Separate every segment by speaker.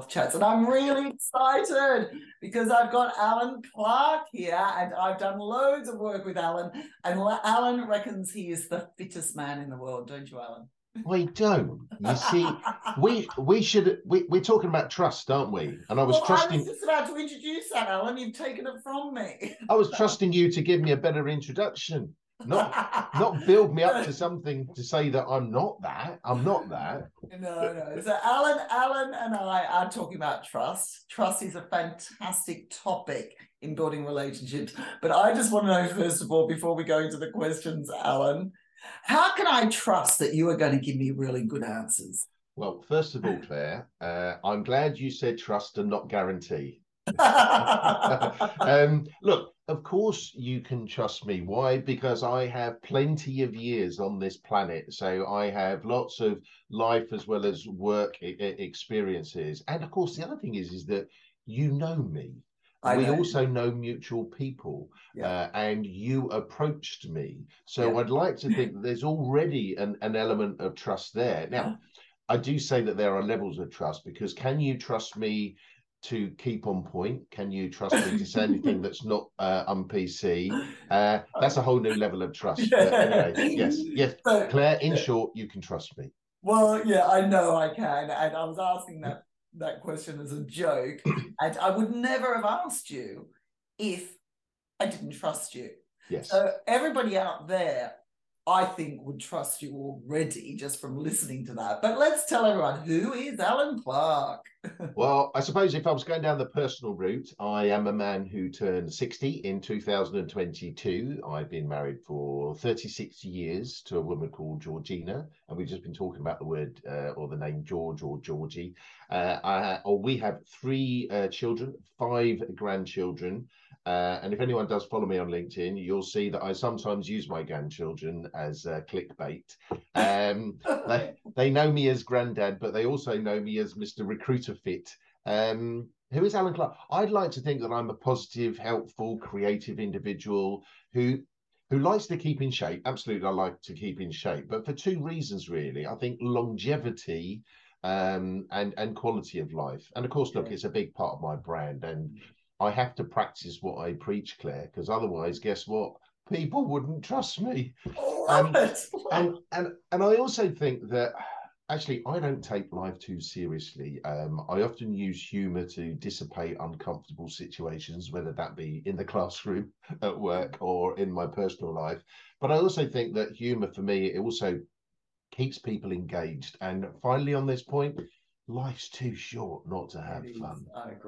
Speaker 1: Health Chats. And I'm really excited because I've got Alan Clark here, and I've done loads of work with Alan. And Alan reckons he is the fittest man in the world, don't you, Alan?
Speaker 2: I don't. You see, we're talking about trust, aren't we? And I was
Speaker 1: I was just about to introduce that, Alan. You've taken it from me.
Speaker 2: I was trusting you to give me a better introduction, not build me up to something to say that I'm not that. I'm not that.
Speaker 1: No. So Alan and I are talking about trust. Trust is a fantastic topic in building relationships. But I just want to know, first of all, before we go into the questions, Alan, how can I trust that you are going to give me really good answers?
Speaker 2: Well, first of all, Claire, I'm glad you said trust and not guarantee. Look, of course you can trust me. Why? Because I have plenty of years on this planet. So I have lots of life as well as work experiences. And of course, the other thing is that you know me. We also know mutual people, and you approached me. So I'd like to think that there's already an element of trust there. Now, I do say that there are levels of trust, because can you trust me to keep on point? Can you trust me to say anything that's not un-PC? That's a whole new level of trust. But anyway, yes. So, Claire, in short, you can trust me.
Speaker 1: Well, yeah, I know I can. And I was asking that question as a joke. And I would never have asked you if I didn't trust you.
Speaker 2: Yes.
Speaker 1: So everybody out there, I think, would trust you already just from listening to that. But let's tell everyone, who is Alan Clark?
Speaker 2: Well, I suppose if I was going down the personal route, I am a man who turned 60 in 2022. I've been married for 36 years to a woman called Georgina, and we've just been talking about the word or the name George or Georgie. We have 3 children, 5 grandchildren. And if anyone does follow me on LinkedIn, you'll see that I sometimes use my grandchildren as clickbait. They know me as Granddad, but they also know me as Mr. Recruiter Fit. Who is Alan Clark? I'd like to think that I'm a positive, helpful, creative individual who likes to keep in shape. Absolutely, I like to keep in shape, but for 2 reasons, really. I think longevity and quality of life. And of course, look, it's a big part of my brand, and I have to practice what I preach, Claire, because otherwise, guess what? People wouldn't trust me. And I also think that actually I don't take life too seriously. I often use humor to dissipate uncomfortable situations, whether that be in the classroom, at work, or in my personal life. But I also think that humor, for me, it also keeps people engaged. And finally, on this point, life's too short not to have fun.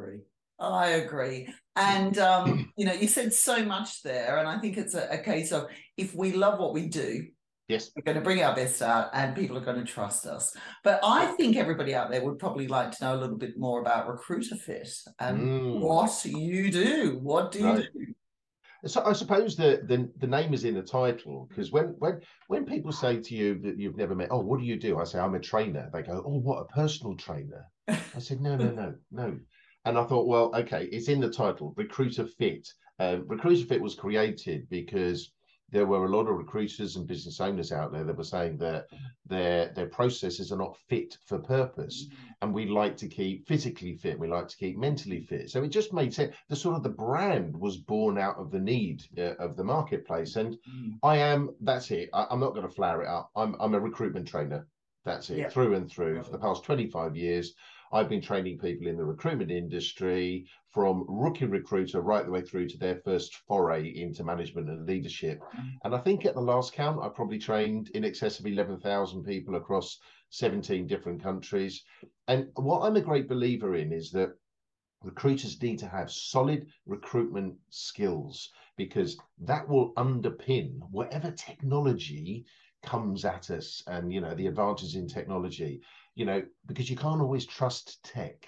Speaker 1: I agree. And, you said so much there, and I think it's a case of, if we love what we do,
Speaker 2: yes,
Speaker 1: we're going to bring our best out and people are going to trust us. But I think everybody out there would probably like to know a little bit more about Recruiter Fit and what you do. What do you do?
Speaker 2: So I suppose the name is in the title, because when people say to you that you've never met, oh, what do you do? I say, I'm a trainer. They go, oh, what, a personal trainer? I said, no. And I thought, well, okay, it's in the title, Recruiter Fit. Recruiter Fit was created because there were a lot of recruiters and business owners out there that were saying that their processes are not fit for purpose. And we like to keep physically fit. We like to keep mentally fit. So it just made sense. The brand was born out of the need of the marketplace. And that's it. I'm not going to flower it up. I'm a recruitment trainer. That's it, through and through. For the past 25 years, I've been training people in the recruitment industry, from rookie recruiter right the way through to their first foray into management and leadership. And I think at the last count, I probably trained in excess of 11,000 people across 17 different countries. And what I'm a great believer in is that recruiters need to have solid recruitment skills, because that will underpin whatever technology comes at us, and the advances in technology, because you can't always trust tech.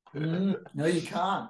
Speaker 1: No, you can't.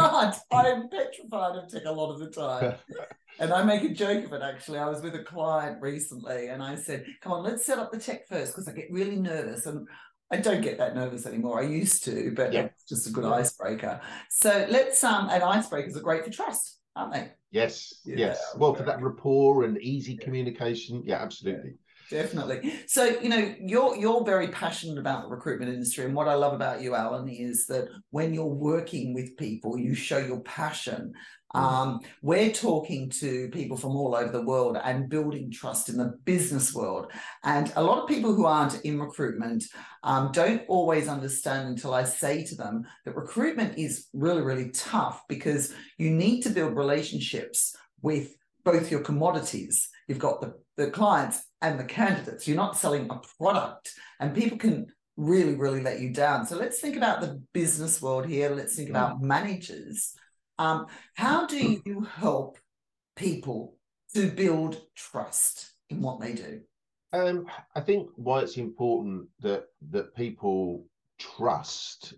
Speaker 1: I'm petrified of tech a lot of the time. And I make a joke of it, actually. I was with a client recently and I said, come on, let's set up the tech first, because I get really nervous. And I don't get that nervous anymore. I used to, but it's just a good icebreaker. So let's, and icebreakers are great for trust, aren't they?
Speaker 2: Yes. Well, for that rapport and easy communication. Yeah, absolutely.
Speaker 1: Definitely. So, you're very passionate about the recruitment industry. And what I love about you, Alan, is that when you're working with people, you show your passion. We're talking to people from all over the world and building trust in the business world. And a lot of people who aren't in recruitment don't always understand until I say to them that recruitment is really, really tough, because you need to build relationships with both your commodities. You've got the clients and the candidates. You're not selling a product, and people can really, really let you down. So let's think about the business world here. Let's think about managers. How do you help people to build trust in what they do?
Speaker 2: I think why it's important that people trust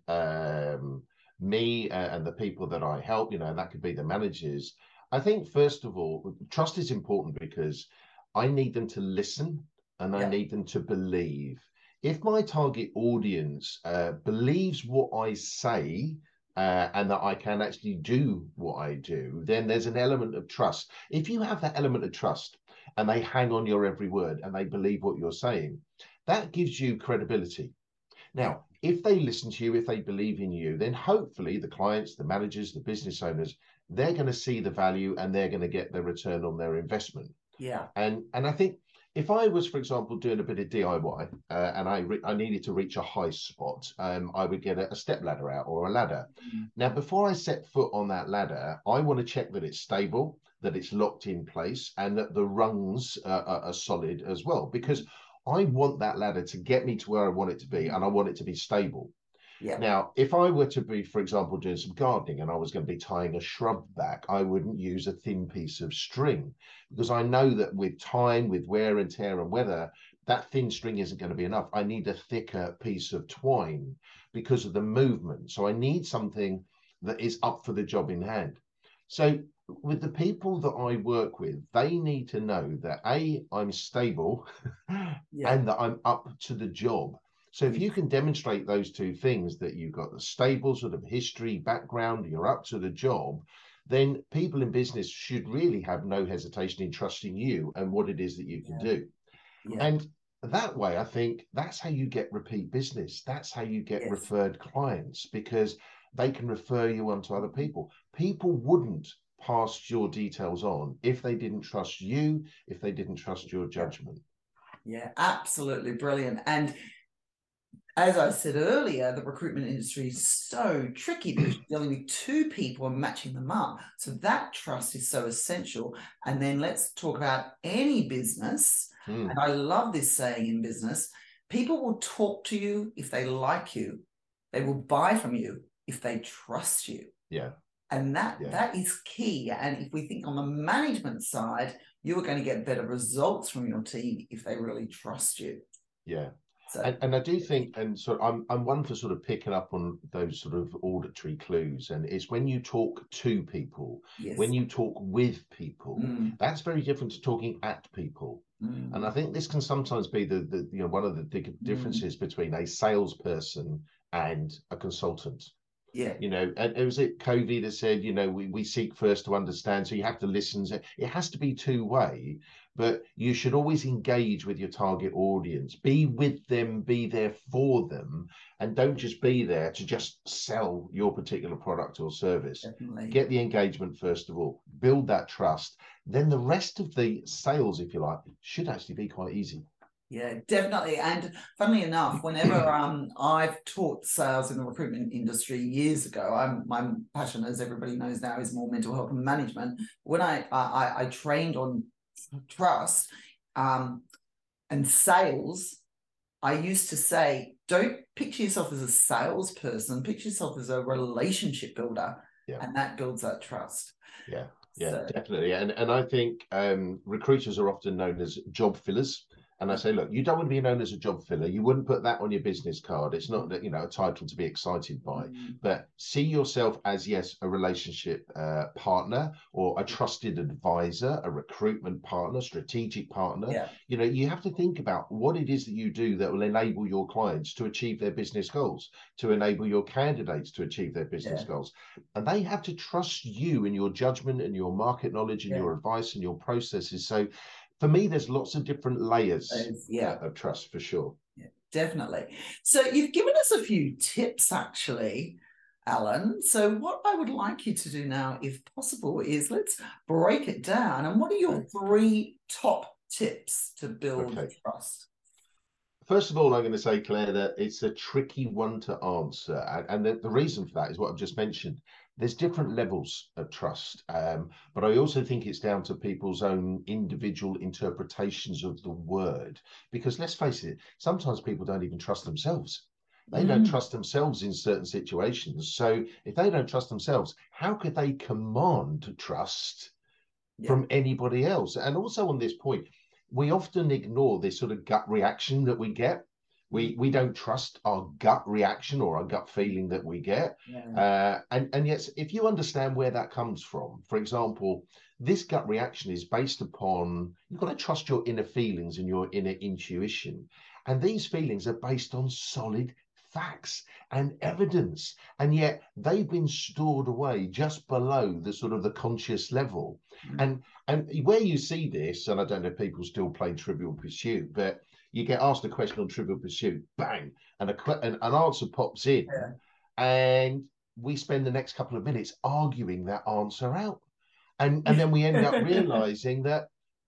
Speaker 2: me and the people that I help, and that could be the managers. I think, first of all, trust is important because I need them to listen and I need them to believe. If my target audience believes what I say and that I can actually do what I do, then there's an element of trust. If you have that element of trust and they hang on your every word and they believe what you're saying, that gives you credibility. Now, if they listen to you, if they believe in you, then hopefully the clients, the managers, the business owners, they're going to see the value and they're going to get the return on their investment.
Speaker 1: Yeah.
Speaker 2: And I think if I was, for example, doing a bit of DIY and I needed to reach a high spot, I would get a step ladder out or a ladder. Now, before I set foot on that ladder, I want to check that it's stable, that it's locked in place, and that the rungs are solid as well, because I want that ladder to get me to where I want it to be, and I want it to be stable.
Speaker 1: Yeah.
Speaker 2: Now, if I were to be, for example, doing some gardening and I was going to be tying a shrub back, I wouldn't use a thin piece of string, because I know that with time, with wear and tear and weather, that thin string isn't going to be enough. I need a thicker piece of twine because of the movement. So I need something that is up for the job in hand. So with the people that I work with, they need to know that I'm stable and that I'm up to the job. So if you can demonstrate those two things, that you've got the stable sort of history, background, you're up to the job, then people in business should really have no hesitation in trusting you and what it is that you can do. And that way, I think that's how you get repeat business. That's how you get referred clients, because they can refer you on to other people. People wouldn't pass your details on if they didn't trust you, if they didn't trust your judgment.
Speaker 1: Yeah, absolutely brilliant. And as I said earlier, the recruitment industry is so tricky because you're dealing with two people and matching them up. So that trust is so essential. And then let's talk about any business. And I love this saying in business: people will talk to you if they like you. They will buy from you if they trust you.
Speaker 2: Yeah.
Speaker 1: And that is key. And if we think on the management side, you are going to get better results from your team if they really trust you.
Speaker 2: Yeah. And I do think, and so I'm one for sort of picking up on those sort of auditory clues. And it's when you talk to people, when you talk with people, that's very different to talking at people. And I think this can sometimes be the one of the big differences between a salesperson and a consultant.
Speaker 1: Yeah.
Speaker 2: And it was Covey that said, we seek first to understand. So you have to listen. It has to be two-way, but you should always engage with your target audience. Be with them, be there for them, and don't just be there to just sell your particular product or service.
Speaker 1: Definitely.
Speaker 2: Get the engagement first of all, build that trust. Then the rest of the sales, if you like, should actually be quite easy.
Speaker 1: Yeah, definitely. And funnily enough, whenever I've taught sales in the recruitment industry years ago, my passion, as everybody knows now, is more mental health and management. When I trained on trust and sales, I used to say, don't picture yourself as a salesperson, picture yourself as a relationship builder, and that builds that trust.
Speaker 2: Yeah, definitely. And I think recruiters are often known as job fillers. And I say, look, you don't want to be known as a job filler. You wouldn't put that on your business card. It's not, a title to be excited by. But see yourself as, yes, a relationship partner or a trusted advisor, a recruitment partner, strategic partner. You have to think about what it is that you do that will enable your clients to achieve their business goals, to enable your candidates to achieve their business goals. And they have to trust you in your judgment and your market knowledge and your advice and your processes. So for me, there's lots of different layers
Speaker 1: yeah.
Speaker 2: of trust for sure.
Speaker 1: Yeah, definitely. So you've given us a few tips, actually, Alan. So what I would like you to do now, if possible, is let's break it down. And what are your 3 top tips to build trust?
Speaker 2: First of all, I'm going to say, Claire, that it's a tricky one to answer. And the reason for that is what I've just mentioned. There's different levels of trust. But I also think it's down to people's own individual interpretations of the word. Because let's face it, sometimes people don't even trust themselves. They don't trust themselves in certain situations. So if they don't trust themselves, how could they command trust from anybody else? And also on this point, we often ignore this sort of gut reaction that we get. We don't trust our gut reaction or our gut feeling that we get. And yet, if you understand where that comes from, for example, this gut reaction is based upon, you've got to trust your inner feelings and your inner intuition. And these feelings are based on solid facts and evidence, and yet they've been stored away just below the sort of the conscious level. And where you see this, and I don't know if people still play Trivial Pursuit, but you get asked a question on Trivial Pursuit, bang, and an answer pops in, and we spend the next couple of minutes arguing that answer out, and then we end up realizing that,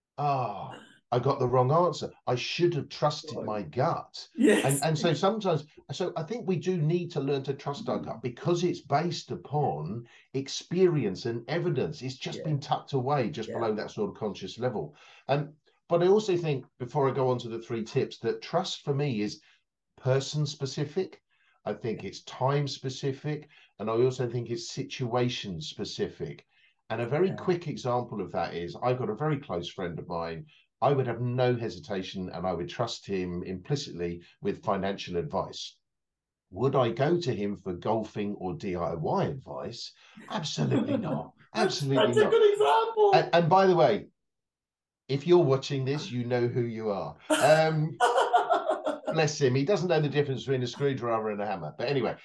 Speaker 2: I got the wrong answer. I should have trusted my gut. And so sometimes, so I think we do need to learn to trust our gut because it's based upon experience and evidence. It's just been tucked away just below that sort of conscious level. But I also think, before I go on to the 3 tips, that trust for me is person specific. I think it's time specific. And I also think it's situation specific. And a very quick example of that is, I've got a very close friend of mine. I would have no hesitation and I would trust him implicitly with financial advice. Would I go to him for golfing or DIY advice? Absolutely not. Absolutely
Speaker 1: That's
Speaker 2: not.
Speaker 1: A good example.
Speaker 2: And by the way, if you're watching this, you know who you are. Bless him. He doesn't know the difference between a screwdriver and a hammer. But anyway,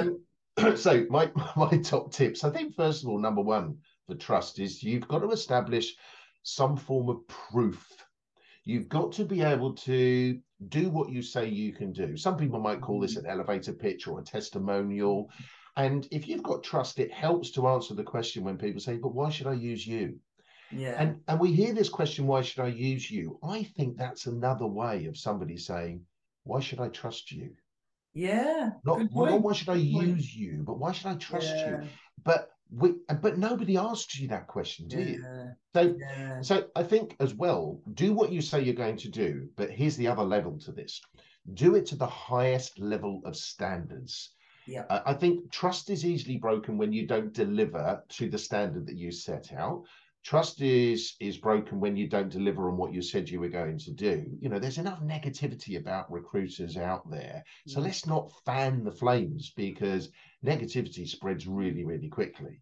Speaker 2: so my top tips. I think, first of all, number 1 for trust is you've got to establish some form of proof. You've got to be able to do what you say you can do. Some people might call this an elevator pitch or a testimonial. And if you've got trust, it helps to answer the question when people say, but why should I use you? And we hear this question, why should I use you? I think that's another way of somebody saying, why should I trust you? Not why should I use you, but why should I trust you? But nobody asks you that question, do you? So I think as well, do what you say you're going to do, but here's the other level to this. Do it to the highest level of standards. I think trust is easily broken when you don't deliver to the standard that you set out. Trust is broken when you don't deliver on what you said you were going to do. You know, there's enough negativity about recruiters out there. So let's not fan the flames, because negativity spreads really, really quickly.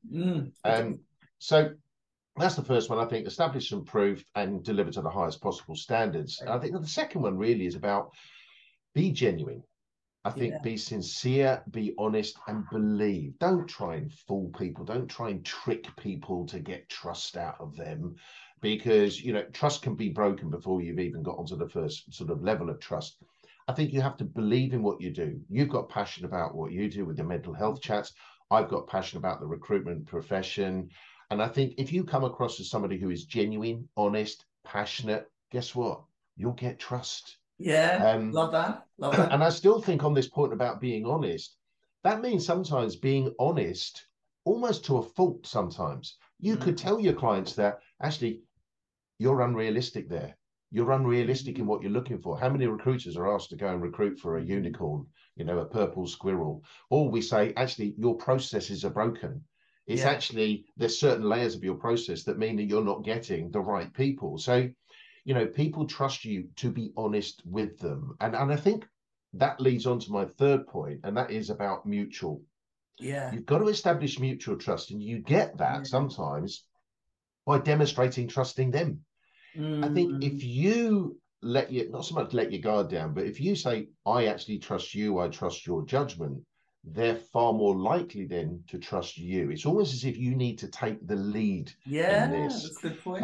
Speaker 2: So that's the first one. I think establish some proof and deliver to the highest possible standards. I think that the second one really is about be genuine. I think be sincere, be honest, and believe. Don't try and fool people. Don't try and trick people to get trust out of them, because, you know, trust can be broken before you've even got onto the first sort of level of trust. I think you have to believe in what you do. You've got passion about what you do with the mental health chats. I've got passion about the recruitment profession. And I think if you come across as somebody who is genuine, honest, passionate, guess what? You'll get trust.
Speaker 1: Love that.
Speaker 2: And I still think on this point about being honest, that means sometimes being honest almost to a fault. Sometimes you could tell your clients that actually you're unrealistic there. You're unrealistic in what you're looking for. How many recruiters are asked to go and recruit for a unicorn, you know, a purple squirrel? Or we say, actually, your processes are broken. It's actually, there's certain layers of your process that mean that you're not getting the right people. So, you know, people trust you to be honest with them. And I think that leads on to my third point, and that is about mutual. You've got to establish mutual trust, and you get that sometimes by demonstrating trusting them. I think if you not so much let your guard down, but if you say, I actually trust you, I trust your judgment, they're far more likely then to trust you. It's almost as if you need to take the lead in this.
Speaker 1: That's a good point.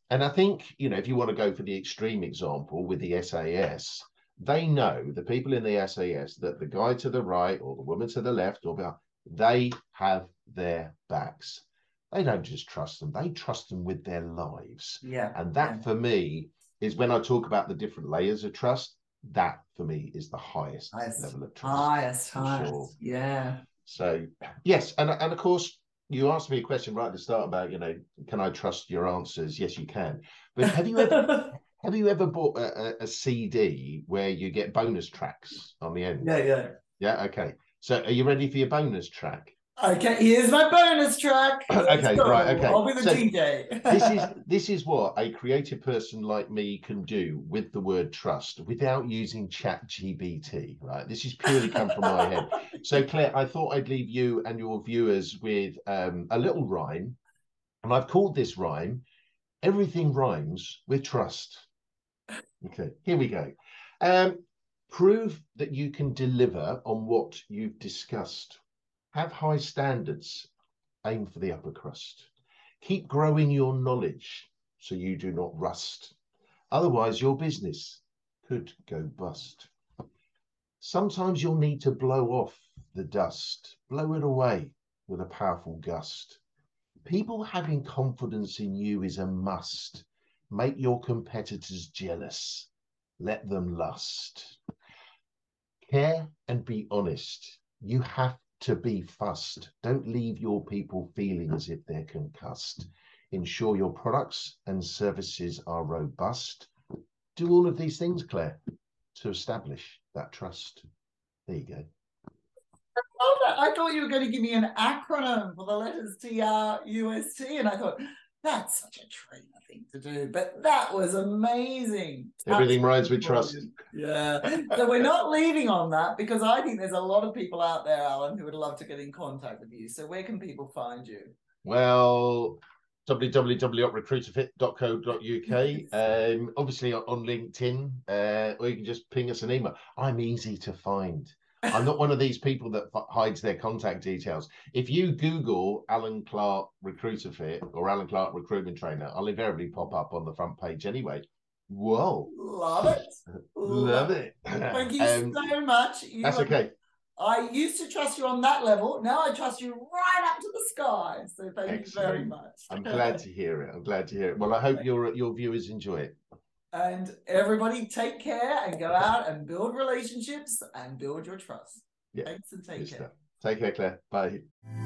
Speaker 2: And I think, you know, if you want to go for the extreme example with the SAS, they know, the people in the SAS, that the guy to the right or the woman to the left, or they have their backs. They don't just trust them, they trust them with their lives.
Speaker 1: Yeah.
Speaker 2: And that for me is when I talk about the different layers of trust, that for me is the highest level of trust.
Speaker 1: Highest.
Speaker 2: Sure.
Speaker 1: Yeah.
Speaker 2: So yes, and of course you asked me a question right at the start about, you know, can I trust your answers? Yes, you can. But have you ever bought a CD where you get bonus tracks on the end? Yeah. Okay. So are you ready for your bonus track?
Speaker 1: Okay, here's my bonus track.
Speaker 2: Okay, right. Okay.
Speaker 1: I'll be the DJ.
Speaker 2: This is what a creative person like me can do with the word trust without using ChatGPT, right? This is purely come from my head. So Claire, I thought I'd leave you and your viewers with a little rhyme, and I've called this rhyme "Everything Rhymes with Trust." Okay, here we go. Prove that you can deliver on what you've discussed. Have high standards, aim for the upper crust. Keep growing your knowledge so you do not rust. Otherwise, your business could go bust. Sometimes you'll need to blow off the dust, blow it away with a powerful gust. People having confidence in you is a must. Make your competitors jealous. Let them lust. Care and be honest. You have to be fussed. Don't leave your people feeling as if they're concussed. Ensure your products and services are robust. Do all of these things, Claire, to establish that trust. There you go.
Speaker 1: I thought you were going to give me an acronym for the letters TRUST, and I thought that's such a trainer thing to do, but that was amazing.
Speaker 2: Everything rhymes with trust.
Speaker 1: Yeah. So we're not leaving on that, because I think there's a lot of people out there, Alan, who would love to get in contact with you. So where can people find you?
Speaker 2: Well, www.recruiterfit.co.uk, obviously on LinkedIn, or you can just ping us an email. I'm easy to find. I'm not one of these people that hides their contact details. If you Google Alan Clark Recruiter Fit or Alan Clark Recruitment Trainer, I'll invariably pop up on the front page anyway. Whoa.
Speaker 1: Love it.
Speaker 2: Love it.
Speaker 1: Thank you so much.
Speaker 2: That's okay.
Speaker 1: I used to trust you on that level. Now I trust you right up to the sky. So thank you very much.
Speaker 2: I'm glad to hear it. I'm glad to hear it. Well, I hope your viewers enjoy it.
Speaker 1: And everybody take care and go out and build relationships and build your trust. Yeah. Thanks and take care.
Speaker 2: Take care, Claire. Bye.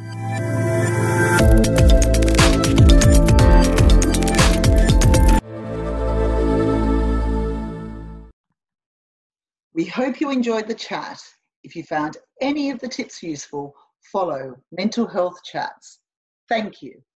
Speaker 3: We hope you enjoyed the chat. If you found any of the tips useful, follow Mental Health Chats. Thank you.